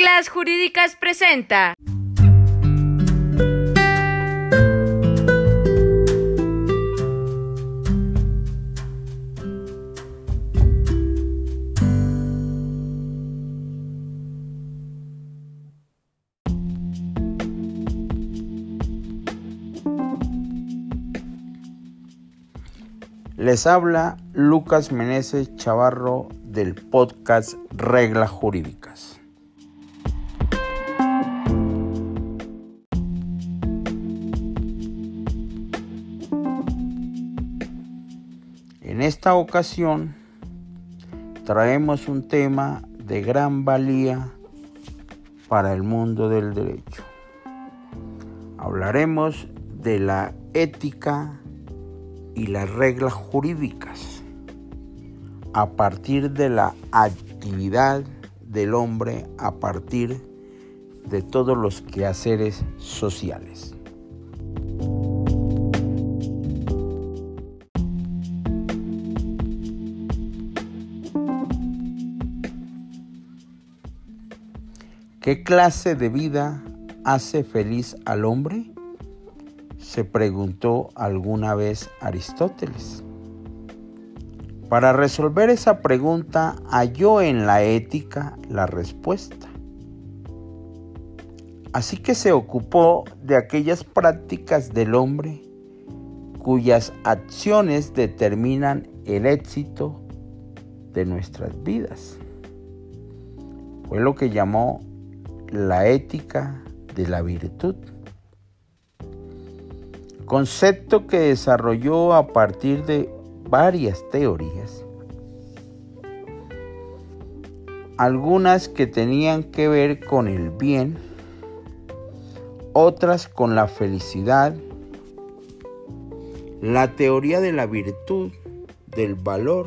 Reglas Jurídicas presenta. Les habla Lucas Meneses Chavarro del podcast Reglas Jurídicas. En esta ocasión traemos un tema de gran valía para el mundo del derecho. Hablaremos de la ética y las reglas jurídicas a partir de la actividad del hombre, a partir de todos los quehaceres sociales. ¿Qué clase de vida hace feliz al hombre?, se preguntó alguna vez Aristóteles. Para resolver esa pregunta, halló en la ética la respuesta. Así que se ocupó de aquellas prácticas del hombre cuyas acciones determinan el éxito de nuestras vidas. Fue lo que llamó la ética de la virtud. Concepto que desarrolló a partir de varias teorías, algunas que tenían que ver con el bien, otras con la felicidad, la teoría de la virtud, del valor,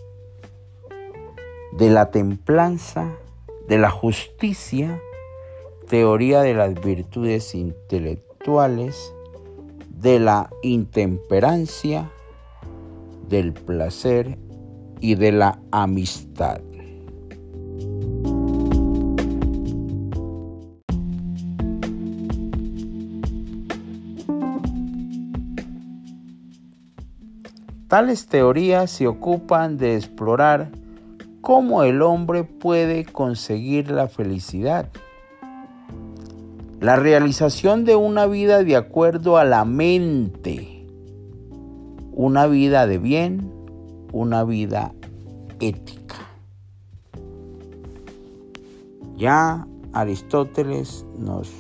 de la templanza, de la justicia, teoría de las virtudes intelectuales, de la intemperancia, del placer y de la amistad. Tales teorías se ocupan de explorar cómo el hombre puede conseguir la felicidad, la realización de una vida de acuerdo a la mente, una vida de bien, una vida ética. Ya Aristóteles nos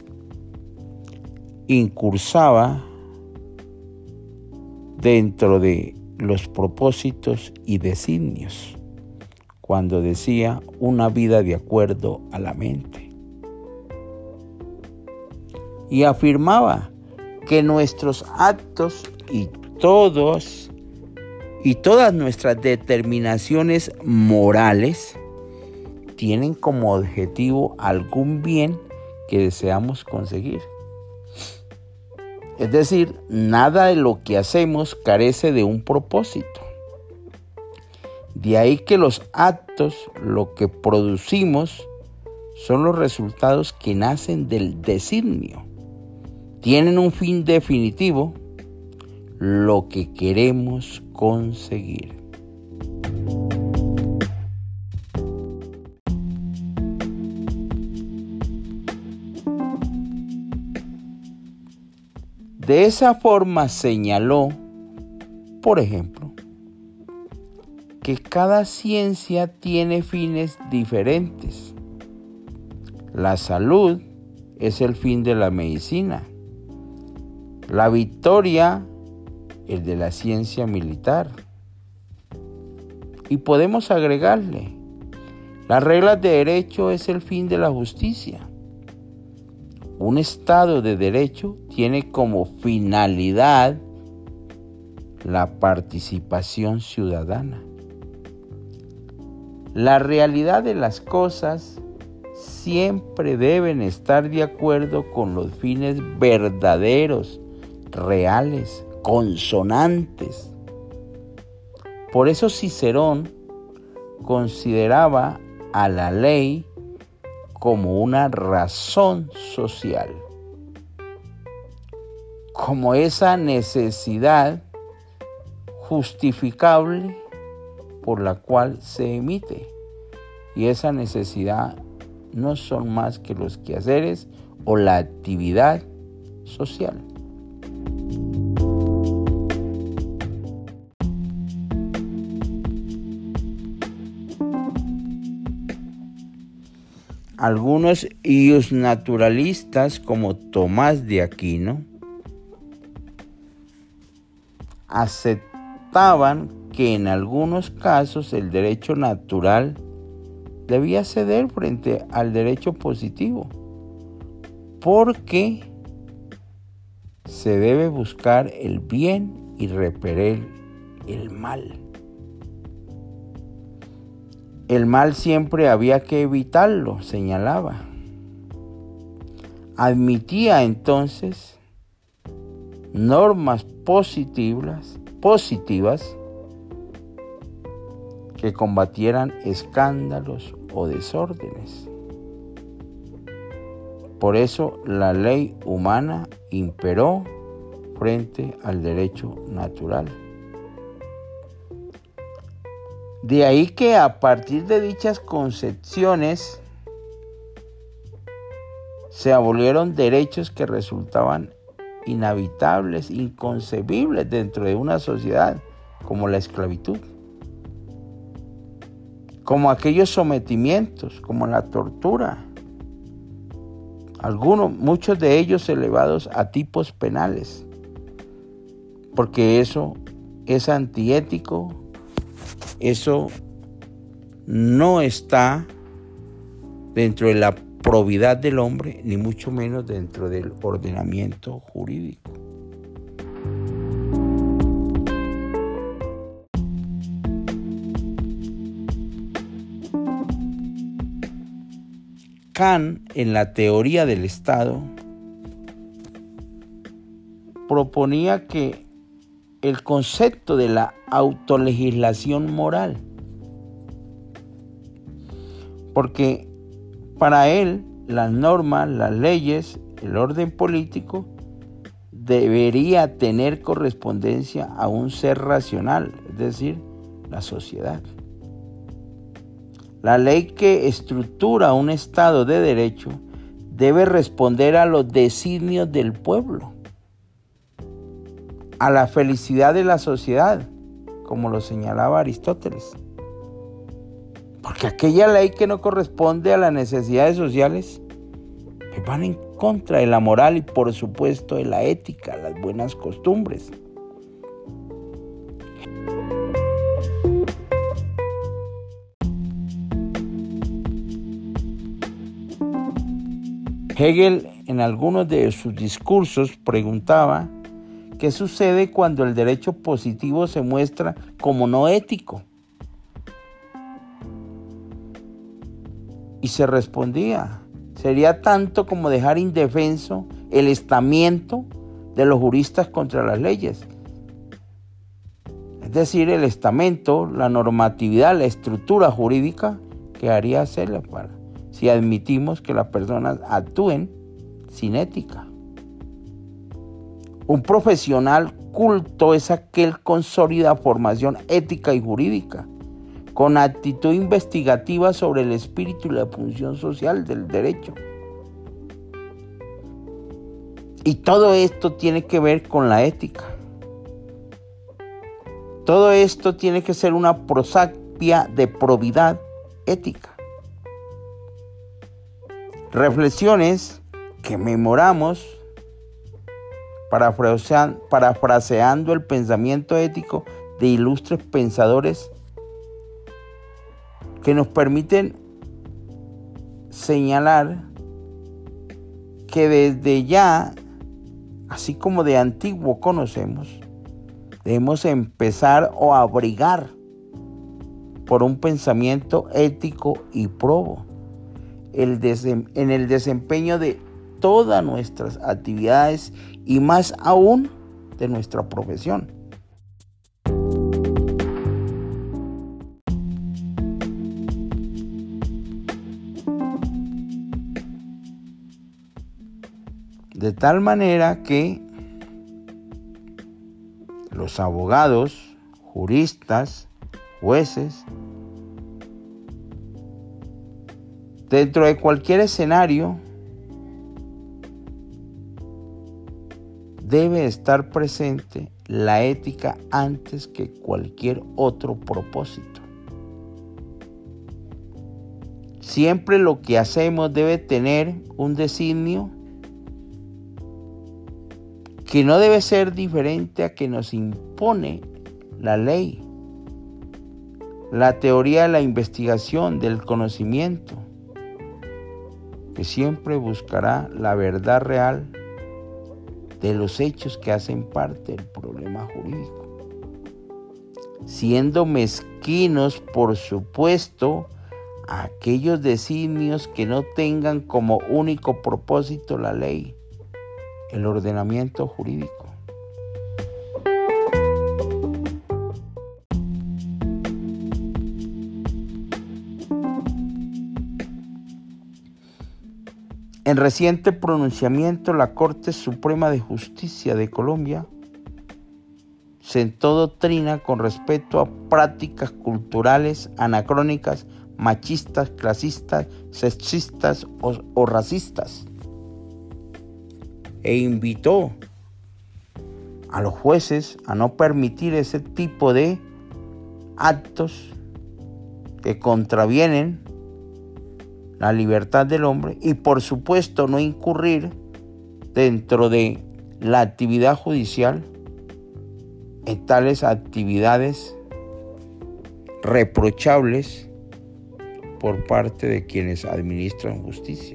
incursaba dentro de los propósitos y designios cuando decía una vida de acuerdo a la mente. Y afirmaba que nuestros actos y todas nuestras determinaciones morales tienen como objetivo algún bien que deseamos conseguir. Es decir, nada de lo que hacemos carece de un propósito. De ahí que los actos, lo que producimos, son los resultados que nacen del designio. Tienen un fin definitivo, lo que queremos conseguir. De esa forma señaló, por ejemplo, que cada ciencia tiene fines diferentes. La salud es el fin de la medicina. La victoria, el de la ciencia militar. Y podemos agregarle, las reglas de derecho es el fin de la justicia. Un Estado de derecho tiene como finalidad la participación ciudadana. La realidad de las cosas siempre deben estar de acuerdo con los fines verdaderos, reales, consonantes. Por eso Cicerón consideraba a la ley como una razón social, como esa necesidad justificable por la cual se emite. Y esa necesidad no son más que los quehaceres o la actividad social. Algunos iusnaturalistas como Tomás de Aquino aceptaban que en algunos casos el derecho natural debía ceder frente al derecho positivo, porque se debe buscar el bien y repeler el mal. El mal siempre había que evitarlo, señalaba. Admitía entonces normas positivas que combatieran escándalos o desórdenes. Por eso la ley humana imperó frente al derecho natural. De ahí que a partir de dichas concepciones se abolieron derechos que resultaban inhabitables, inconcebibles dentro de una sociedad, como la esclavitud, como aquellos sometimientos, como la tortura, muchos de ellos elevados a tipos penales, porque eso es antiético. Eso no está dentro de la probidad del hombre, ni mucho menos dentro del ordenamiento jurídico. Kant, en la teoría del Estado, proponía que el concepto de la autolegislación moral, porque para él las normas, las leyes, el orden político debería tener correspondencia a un ser racional, es decir, la sociedad. La ley que estructura un Estado de derecho debe responder a los designios del pueblo, a la felicidad de la sociedad, como lo señalaba Aristóteles. Porque aquella ley que no corresponde a las necesidades sociales van en contra de la moral y, por supuesto, de la ética, las buenas costumbres. Hegel, en algunos de sus discursos, preguntaba: ¿qué sucede cuando el derecho positivo se muestra como no ético? Y se respondía: sería tanto como dejar indefenso el estamiento de los juristas contra las leyes. Es decir, el estamento, la normatividad, la estructura jurídica quedaría célebre si admitimos que las personas actúen sin ética. Un profesional culto es aquel con sólida formación ética y jurídica, con actitud investigativa sobre el espíritu y la función social del derecho. Y todo esto tiene que ver con la ética. Todo esto tiene que ser una prosapia de probidad ética. Reflexiones que memoramos parafraseando el pensamiento ético de ilustres pensadores que nos permiten señalar que desde ya, así como de antiguo conocemos, debemos empezar o abrigar por un pensamiento ético y probo en el desempeño de todas nuestras actividades y más aún de nuestra profesión. De tal manera que los abogados, juristas, jueces, dentro de cualquier escenario, debe estar presente la ética antes que cualquier otro propósito. Siempre lo que hacemos debe tener un designio que no debe ser diferente a que nos impone la ley, la teoría de la investigación, del conocimiento, que siempre buscará la verdad real de los hechos que hacen parte del problema jurídico, siendo mezquinos, por supuesto, a aquellos designios que no tengan como único propósito la ley, el ordenamiento jurídico. En reciente pronunciamiento, la Corte Suprema de Justicia de Colombia sentó doctrina con respecto a prácticas culturales anacrónicas, machistas, clasistas, sexistas o racistas, e invitó a los jueces a no permitir ese tipo de actos que contravienen la libertad del hombre y, por supuesto, no incurrir dentro de la actividad judicial en tales actividades reprochables por parte de quienes administran justicia.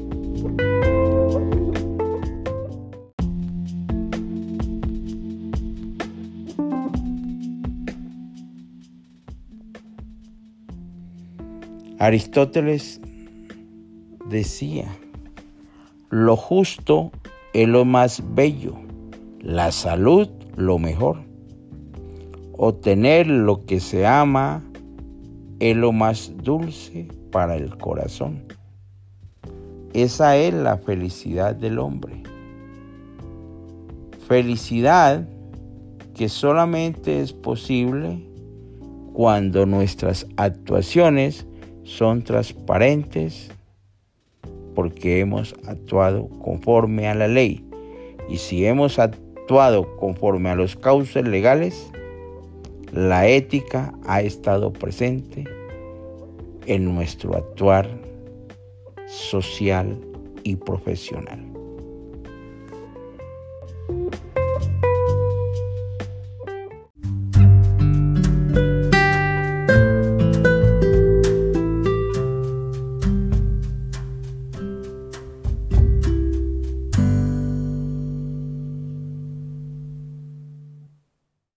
Aristóteles decía: lo justo es lo más bello, la salud lo mejor. Obtener lo que se ama es lo más dulce para el corazón. Esa es la felicidad del hombre. Felicidad que solamente es posible cuando nuestras actuaciones son transparentes, porque hemos actuado conforme a la ley. Y si hemos actuado conforme a los cauces legales, la ética ha estado presente en nuestro actuar social y profesional.